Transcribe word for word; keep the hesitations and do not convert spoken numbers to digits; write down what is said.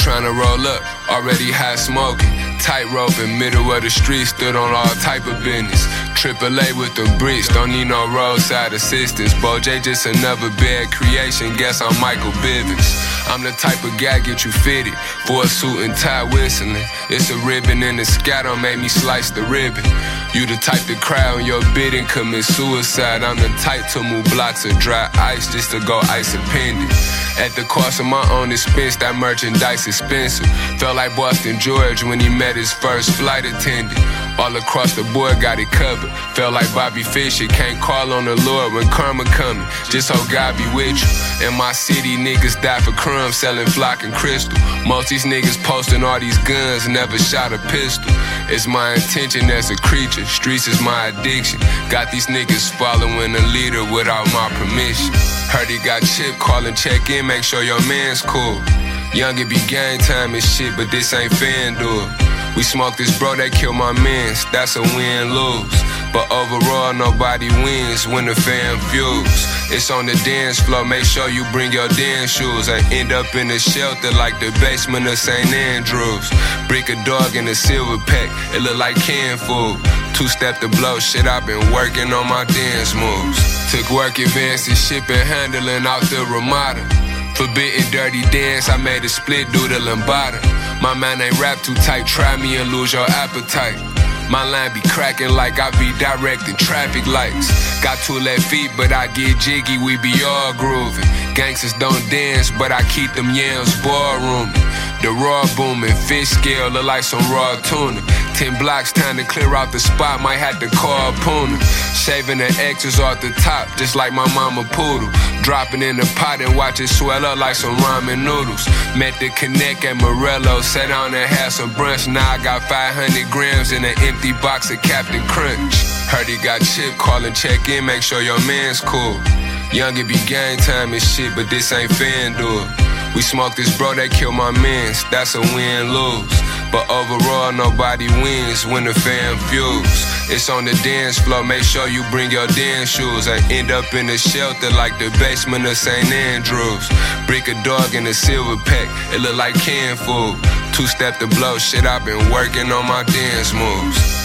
tryna roll up, already high smoking. Tightrope in middle of the street, stood on all type of business. Triple A with the bricks, don't need no roadside assistance. Bo J just another bad creation, guess I'm Michael Bivins. I'm the type of guy get you fitted for a suit and tie whistling. It's a ribbon in the sky, don't make me slice the ribbon. You the type to cry on your bid and commit suicide. I'm the type to move blocks of dry ice just to go ice appended. At the cost of my own expense, that merchandise expensive. Felt like Boston George when he met his first flight attendant. All across the board got it covered. Felt like Bobby Fischer, can't call on the Lord when karma coming. Just hope God be with you. In my city, niggas die for crumbs, selling flock and crystal. Most these niggas posting all these guns, never shot a pistol. It's my intention as a creature, streets is my addiction. Got these niggas following a leader without my permission. Heard he got chip, call and check in, make sure your man's cool. Young it be gang time and shit, but this ain't FanDuel. We smoke this bro, they kill my mans, that's a win-lose. But overall, nobody wins when the fan fuels. It's on the dance floor, make sure you bring your dance shoes. I end up in the shelter like the basement of Saint Andrews. Brick a dog in a silver pack, it look like canned food. Two-step to blow, shit, I've been working on my dance moves. Took work advances, shipping, handling out the Ramada. Forbidden dirty dance, I made a split due to Lambada. My man ain't rap too tight, try me and lose your appetite. My line be cracking like I be directing traffic lights. Got two left feet, but I get jiggy, we be all grooving. Gangsters don't dance, but I keep them yams ballrooming. The raw booming, fish scale look like some raw tuna. Ten blocks, time to clear out the spot, might have to call Puna. Shaving the X's off the top, just like my mama poodle. Dropping in the pot and watch it swell up like some ramen noodles. Met the Connect at Morello, sat down and had some brunch. Now I got five hundred grams in an empty box of Captain Crunch. Heard he got chip, call and check in, make sure your man's cool. Young it be gang time and shit, but this ain't FanDuel. We smoke this bro, they kill my mans, that's a win-lose. But overall, nobody wins when the fan fuels. It's on the dance floor, make sure you bring your dance shoes. I end up in the shelter like the basement of Saint Andrews. Brick a dog in a silver pack, it look like canned food. Two-step to blow, shit, I've been working on my dance moves.